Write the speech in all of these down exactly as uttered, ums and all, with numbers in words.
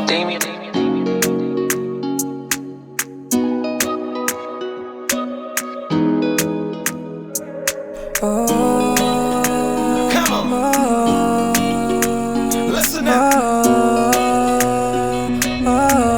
Damien. Oh, come on, oh, listen up. oh,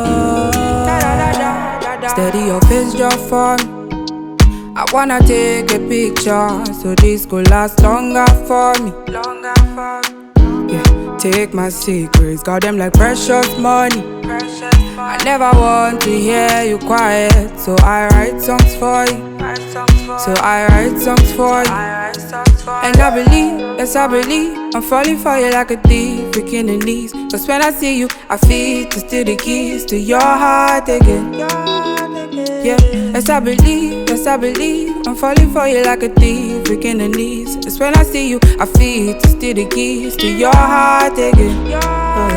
oh. Steady your face just for me. I wanna take a picture so this could last longer for me. Longer for me. Yeah, take my secrets, got them like precious money. Precious money. I never want to hear you quiet, so I write songs for you. So I write songs for you. And I believe, yes I believe, I'm falling for you like a thief, breaking the knees. Cause when I see you, I feel to steal the keys to your heart again. Yeah, yes I believe, yes I believe, I'm falling for you like a thief, breaking the knees. Cause when I see you, I feel to steal the keys to your heart again. Oh,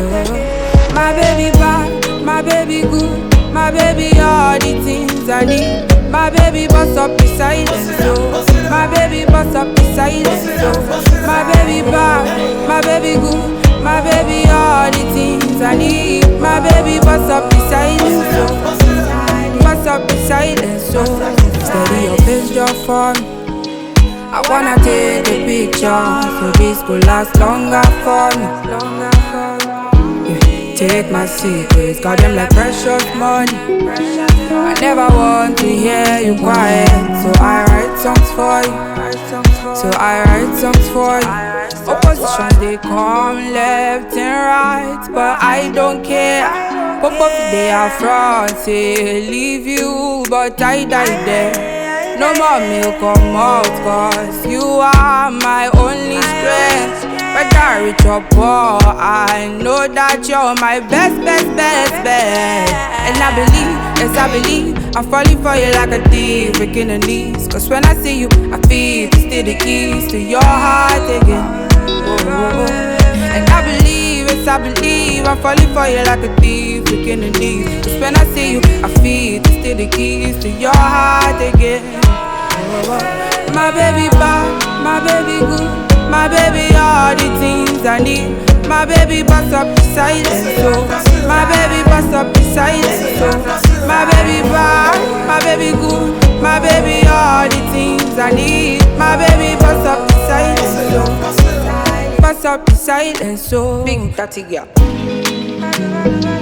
my baby bad, my baby good, my baby all the things I need. My baby bust up the silence, so my baby bust up the silence, so my baby bad, my baby good, my baby all the things I need. My baby bust up the silence, so bust up the silence, so steady your face just for me. I wanna take a picture so this could last longer for me. Yeah, take my secrets, got them like precious money. I never want to hear you quiet, so I write songs for you. So I write songs for you. Opposition they come left and right, but I don't care. Pop up they are front, say leave you, but I die there. No more milk come out, cause you are my only strength. Whether rich or poor, I know that you're my best, best, best, best. And I believe, yes I believe, I'm falling for you like a thief, breaking the knees. Cause when I see you, I feel to steal the keys to your heart again. Oh, oh, oh. And I believe, yes I believe, I'm falling for you like a thief, breaking the knees. Cause when I see you, I feel to steal the keys to your heart again. Oh, oh. My baby bad, my baby good, my baby all the things I need. My baby bust up the silence, so my baby bust up the silence, so my baby bad, my baby good, my baby all the things I need. My baby bust up the silence, so bust up the silence, so big dirty girl.